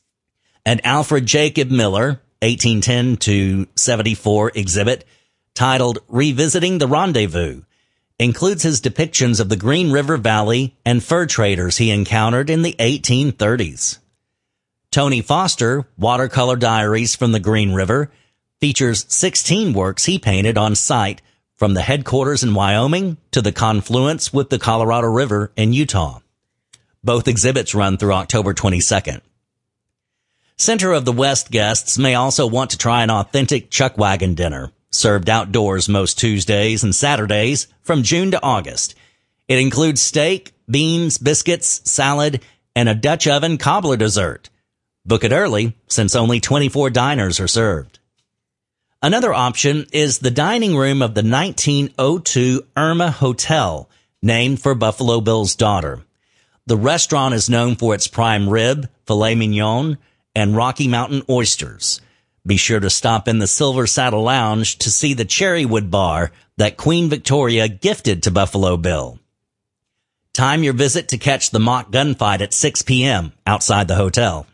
An Alfred Jacob Miller eighteen ten to seventy-four exhibit titled Revisiting the Rendezvous includes his depictions of the Green River Valley and fur traders he encountered in the eighteen thirties. Tony Foster, Watercolor Diaries from the Green River, features sixteen works he painted on site from the headquarters in Wyoming to the confluence with the Colorado River in Utah. Both exhibits run through October twenty-second. Center of the West guests may also want to try an authentic chuck wagon dinner, served outdoors most Tuesdays and Saturdays from June to August. It includes steak, beans, biscuits, salad, and a Dutch oven cobbler dessert. Book it early, since only twenty-four diners are served. Another option is the dining room of the nineteen oh two Irma Hotel, named for Buffalo Bill's daughter. The restaurant is known for its prime rib, filet mignon, and Rocky Mountain oysters. Be sure to stop in the Silver Saddle Lounge to see the Cherrywood Bar that Queen Victoria gifted to Buffalo Bill. Time your visit to catch the mock gunfight at six p.m. outside the hotel.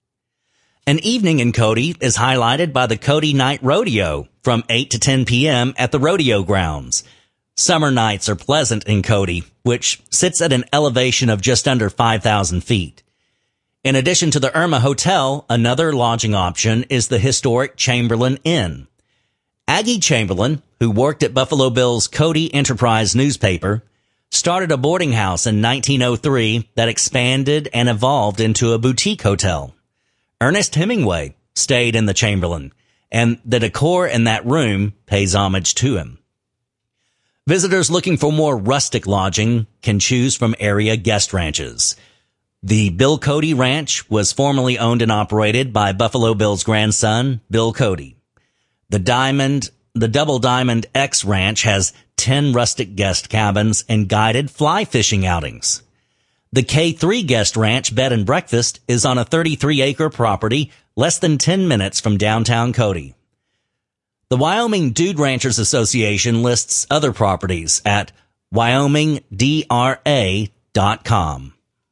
An evening in Cody is highlighted by the Cody Night Rodeo from eight to ten p.m. at the rodeo grounds. Summer nights are pleasant in Cody, which sits at an elevation of just under five thousand feet. In addition to the Irma Hotel, another lodging option is the historic Chamberlain Inn. Aggie Chamberlain, who worked at Buffalo Bill's Cody Enterprise newspaper, started a boarding house in nineteen oh three that expanded and evolved into a boutique hotel. Ernest Hemingway stayed in the Chamberlain, and the decor in that room pays homage to him. Visitors looking for more rustic lodging can choose from area guest ranches. The Bill Cody Ranch was formerly owned and operated by Buffalo Bill's grandson, Bill Cody. The Diamond, the Double Diamond X Ranch has ten rustic guest cabins and guided fly fishing outings. The K three Guest Ranch Bed and Breakfast is on a thirty-three acre property less than ten minutes from downtown Cody. The Wyoming Dude Ranchers Association lists other properties at wyoming d r a dot com.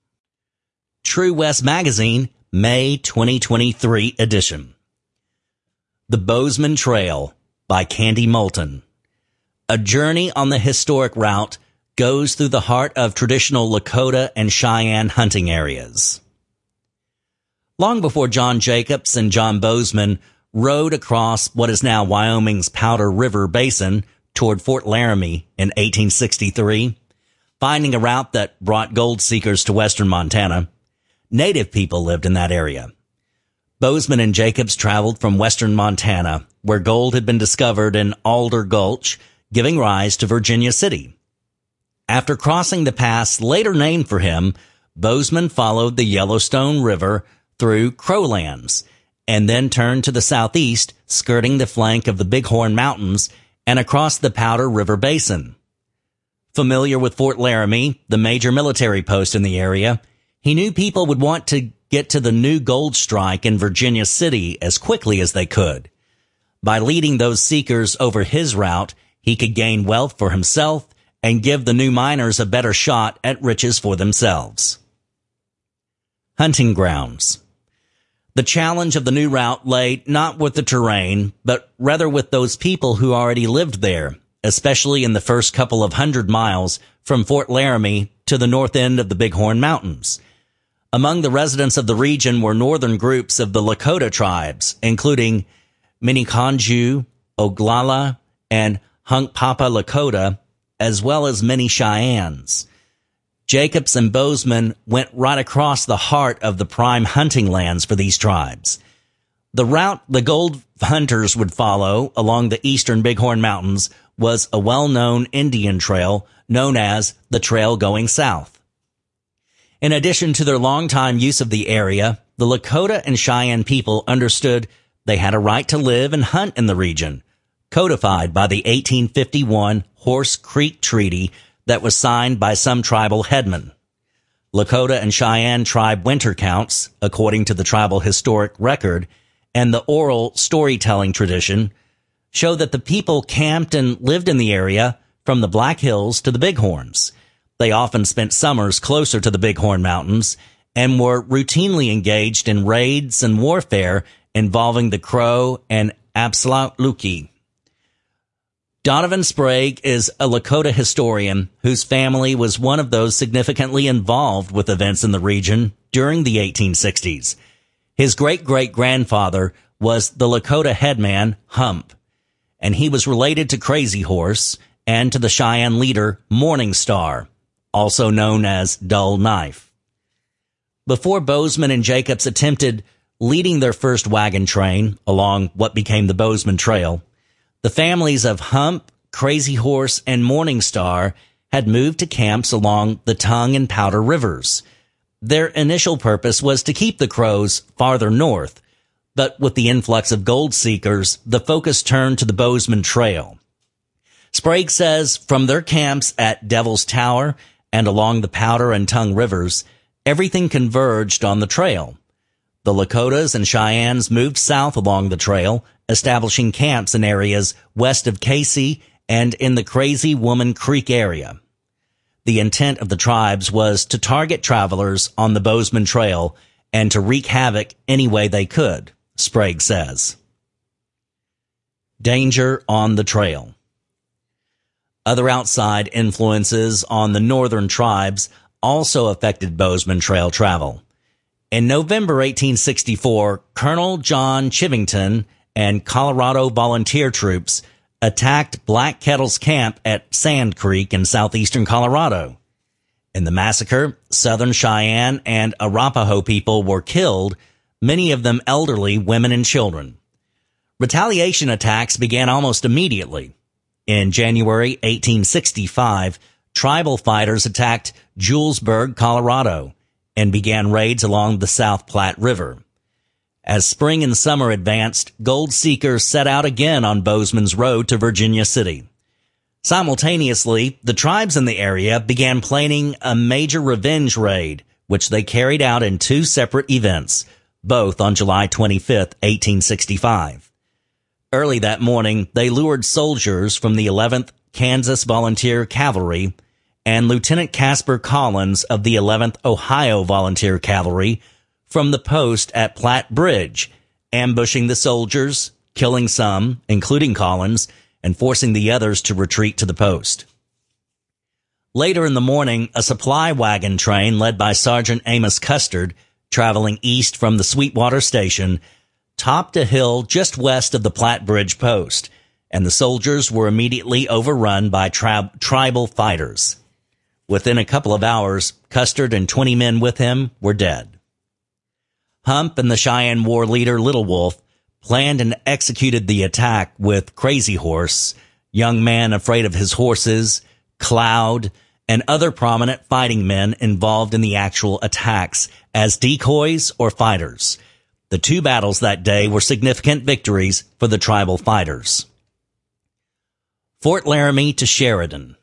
True West Magazine, May twenty twenty-three edition. The Bozeman Trail by Candy Moulton. A journey on the historic route goes through the heart of traditional Lakota and Cheyenne hunting areas. Long before John Jacobs and John Bozeman rode across what is now Wyoming's Powder River Basin toward Fort Laramie in eighteen sixty-three, finding a route that brought gold seekers to western Montana, native people lived in that area. Bozeman and Jacobs traveled from western Montana, where gold had been discovered in Alder Gulch, giving rise to Virginia City. After crossing the pass later named for him, Bozeman followed the Yellowstone River through Crowlands, and then turned to the southeast, skirting the flank of the Bighorn Mountains and across the Powder River Basin. Familiar with Fort Laramie, the major military post in the area, he knew people would want to get to the new gold strike in Virginia City as quickly as they could. By leading those seekers over his route, he could gain wealth for himself and give the new miners a better shot at riches for themselves. Hunting grounds. The challenge of the new route lay not with the terrain, but rather with those people who already lived there, especially in the first couple of hundred miles from Fort Laramie to the north end of the Bighorn Mountains. Among the residents of the region were northern groups of the Lakota tribes, including Miniconjou, Oglala, and Hunkpapa Lakota, as well as many Cheyennes. Jacobs and Bozeman went right across the heart of the prime hunting lands for these tribes. The route the gold hunters would follow along the eastern Bighorn Mountains was a well-known Indian trail known as the Trail Going South. In addition to their longtime use of the area, the Lakota and Cheyenne people understood they had a right to live and hunt in the region, codified by the eighteen fifty-one Horse Creek Treaty that was signed by some tribal headmen. Lakota and Cheyenne tribe winter counts, according to the tribal historic record, and the oral storytelling tradition, show that the people camped and lived in the area from the Black Hills to the Bighorns. They often spent summers closer to the Bighorn Mountains and were routinely engaged in raids and warfare involving the Crow and Apsaluki. Donovan Sprague is a Lakota historian whose family was one of those significantly involved with events in the region during the eighteen sixties. His great-great-grandfather was the Lakota headman Hump, and he was related to Crazy Horse and to the Cheyenne leader Morning Star, also known as Dull Knife. Before Bozeman and Jacobs attempted leading their first wagon train along what became the Bozeman Trail, the families of Hump, Crazy Horse, and Morning Star had moved to camps along the Tongue and Powder Rivers. Their initial purpose was to keep the Crows farther north, but with the influx of gold seekers, the focus turned to the Bozeman Trail. Sprague says from their camps at Devil's Tower and along the Powder and Tongue Rivers, everything converged on the trail. The Lakotas and Cheyennes moved south along the trail, establishing camps in areas west of Casey and in the Crazy Woman Creek area. The intent of the tribes was to target travelers on the Bozeman Trail and to wreak havoc any way they could, Sprague says. Danger on the trail. Other outside influences on the northern tribes also affected Bozeman Trail travel. In November eighteen sixty-four, Colonel John Chivington and Colorado volunteer troops attacked Black Kettle's camp at Sand Creek in southeastern Colorado. In the massacre, Southern Cheyenne and Arapaho people were killed, many of them elderly women and children. Retaliation attacks began almost immediately. In January eighteen sixty-five, tribal fighters attacked Julesburg, Colorado, and began raids along the South Platte River. As spring and summer advanced, gold seekers set out again on Bozeman's road to Virginia City. Simultaneously, the tribes in the area began planning a major revenge raid, which they carried out in two separate events, both on July twenty-fifth, eighteen sixty-five. Early that morning, they lured soldiers from the eleventh Kansas Volunteer Cavalry and Lieutenant Casper Collins of the eleventh Ohio Volunteer Cavalry from the post at Platte Bridge, ambushing the soldiers, killing some, including Collins, and forcing the others to retreat to the post. Later in the morning, a supply wagon train led by Sergeant Amos Custard, traveling east from the Sweetwater Station, topped a hill just west of the Platte Bridge post, and the soldiers were immediately overrun by tri- tribal fighters. Within a couple of hours, Custard and twenty men with him were dead. Hump and the Cheyenne War leader Little Wolf planned and executed the attack with Crazy Horse, Young Man Afraid of His Horses, Cloud, and other prominent fighting men involved in the actual attacks as decoys or fighters. The two battles that day were significant victories for the tribal fighters. Fort Laramie to Sheridan.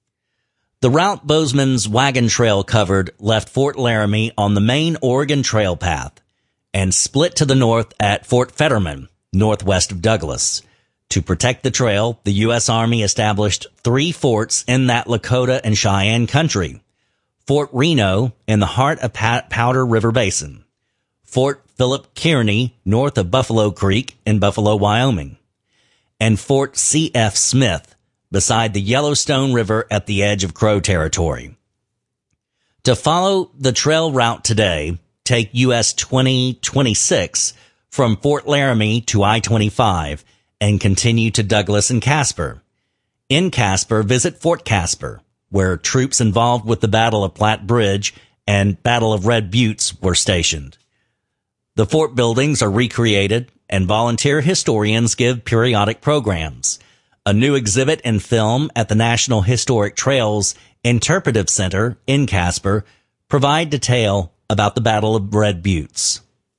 The route Bozeman's wagon trail covered left Fort Laramie on the main Oregon Trail path and split to the north at Fort Fetterman, northwest of Douglas. To protect the trail, the U S Army established three forts in that Lakota and Cheyenne country. Fort Reno in the heart of Powder River Basin. Fort Philip Kearny north of Buffalo Creek in Buffalo, Wyoming. And Fort C F Smith beside the Yellowstone River at the edge of Crow Territory. To follow the trail route today, take U S twenty twenty-six from Fort Laramie to I twenty-five and continue to Douglas and Casper. In Casper, visit Fort Casper, where troops involved with the Battle of Platte Bridge and Battle of Red Buttes were stationed. The fort buildings are recreated, and volunteer historians give periodic programs. A new exhibit and film at the National Historic Trails Interpretive Center in Casper provide detail about the Battle of Red Buttes.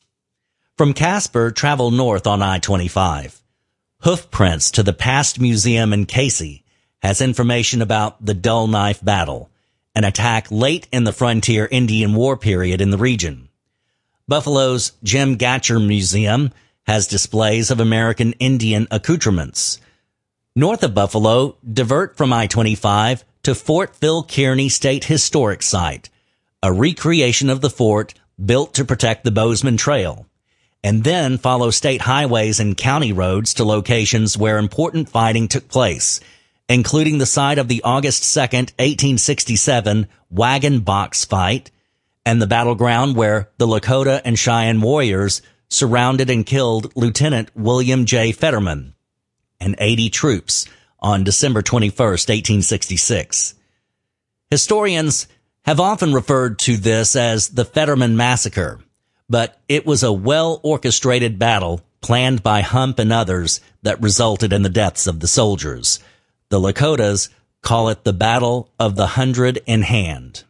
From Casper, travel north on I twenty-five. Hoofprints to the Past Museum in Casey has information about the Dull Knife Battle, an attack late in the frontier Indian War period in the region. Buffalo's Jim Gatcher Museum has displays of American Indian accoutrements. North of Buffalo, divert from I twenty-five to Fort Phil Kearny State Historic Site, a recreation of the fort built to protect the Bozeman Trail, and then follow state highways and county roads to locations where important fighting took place, including the site of the August second, eighteen sixty-seven Wagon Box Fight, and the battleground where the Lakota and Cheyenne warriors surrounded and killed Lieutenant William J. Fetterman and eighty troops on December twenty-first, eighteen sixty-six. Historians have often referred to this as the Fetterman Massacre, but it was a well-orchestrated battle planned by Hump and others that resulted in the deaths of the soldiers. The Lakotas call it the Battle of the Hundred in Hand.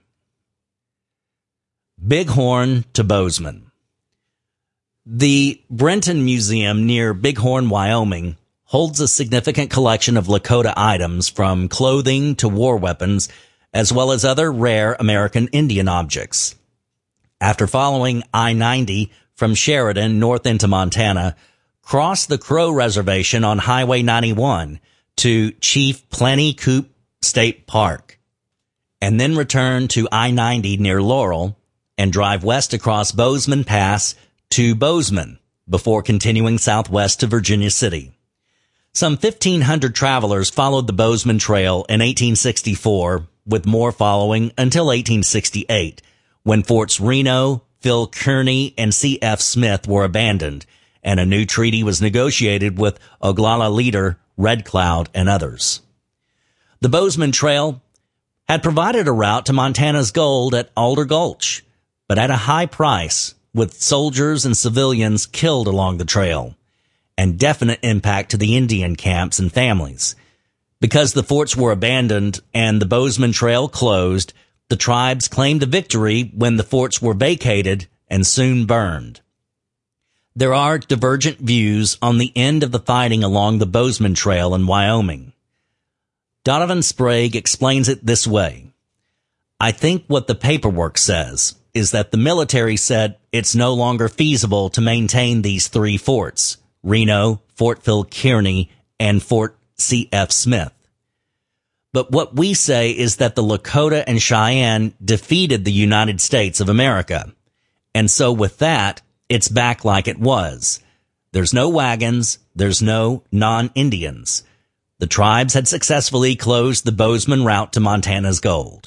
Bighorn to Bozeman. The Brenton Museum near Bighorn, Wyoming, holds a significant collection of Lakota items from clothing to war weapons, as well as other rare American Indian objects. After following I ninety from Sheridan north into Montana, cross the Crow Reservation on Highway ninety-one to Chief Plenty Coupe State Park, and then return to I ninety near Laurel and drive west across Bozeman Pass to Bozeman before continuing southwest to Virginia City. Some fifteen hundred travelers followed the Bozeman Trail in eighteen sixty-four, with more following until eighteen sixty-eight, when Forts Reno, Phil Kearny, and C F Smith were abandoned, and a new treaty was negotiated with Oglala leader Red Cloud and others. The Bozeman Trail had provided a route to Montana's gold at Alder Gulch, but at a high price, with soldiers and civilians killed along the trail, and definite impact to the Indian camps and families. Because the forts were abandoned and the Bozeman Trail closed, the tribes claimed a victory when the forts were vacated and soon burned. There are divergent views on the end of the fighting along the Bozeman Trail in Wyoming. Donovan Sprague explains it this way. I think what the paperwork says is that the military said it's no longer feasible to maintain these three forts, Reno, Fort Phil Kearny, and Fort C F Smith. But what we say is that the Lakota and Cheyenne defeated the United States of America. And so with that, it's back like it was. There's no wagons, there's no non-Indians. The tribes had successfully closed the Bozeman route to Montana's gold.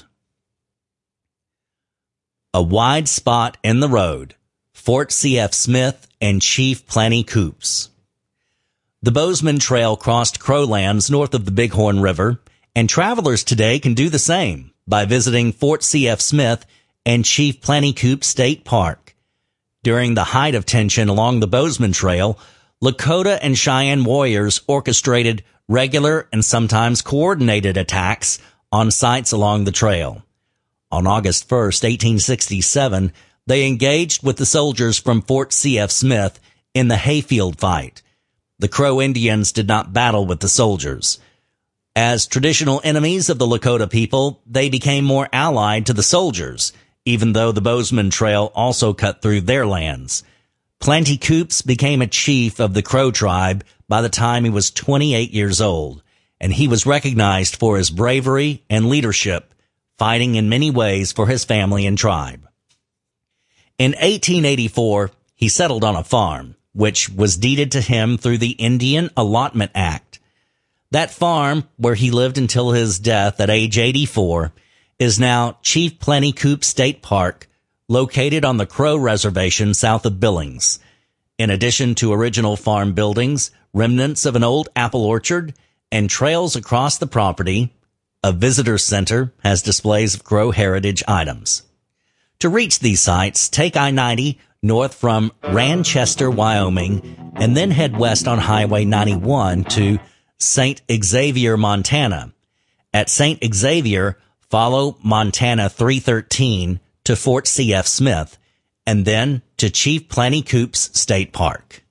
A wide spot in the road, Fort C F Smith and Chief Planty Coops. The Bozeman Trail crossed Crowlands north of the Bighorn River, and travelers today can do the same by visiting Fort C F Smith and Chief Planty Coops State Park. During the height of tension along the Bozeman Trail, Lakota and Cheyenne warriors orchestrated regular and sometimes coordinated attacks on sites along the trail. On August first, eighteen sixty-seven, they engaged with the soldiers from Fort C F Smith in the Hayfield fight. The Crow Indians did not battle with the soldiers. As traditional enemies of the Lakota people, they became more allied to the soldiers, even though the Bozeman Trail also cut through their lands. Planty Coops became a chief of the Crow tribe by the time he was twenty-eight years old, and he was recognized for his bravery and leadership, fighting in many ways for his family and tribe. In eighteen eighty-four, he settled on a farm, which was deeded to him through the Indian Allotment Act. That farm, where he lived until his death at age eighty-four, is now Chief Planty Coops State Park, located on the Crow Reservation south of Billings. In addition to original farm buildings, remnants of an old apple orchard, and trails across the property, a visitor center has displays of Crow heritage items. To reach these sites, take I ninety north from Ranchester, Wyoming, and then head west on Highway ninety-one to Saint Xavier, Montana. At Saint Xavier, follow Montana three thirteen to Fort C F Smith, and then to Chief Planty Coops State Park.